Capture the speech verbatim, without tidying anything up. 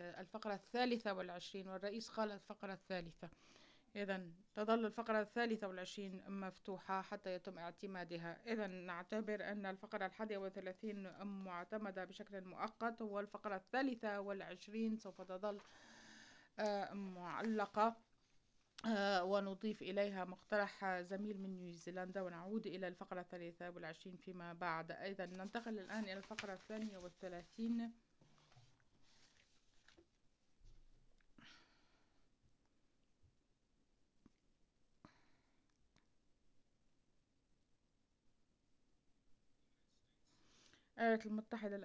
الفقرة الثالثة والعشرين، والرئيس قال الفقرة الثالثة. إذا تظل الفقرة الثالثة والعشرين مفتوحة حتى يتم اعتمادها. إذا نعتبر أن الفقرة الحادية والثلاثين معتمدة بشكل مؤقت، والفقرة الثالثة والعشرين سوف تظل معلقة، ونضيف إليها مقترح زميل من نيوزيلندا، ونعود إلى الفقرة الثالثة والعشرين فيما بعد. أيضا ننتقل الآن إلى الفقرة الثانية والثلاثين. الولايات المتحدة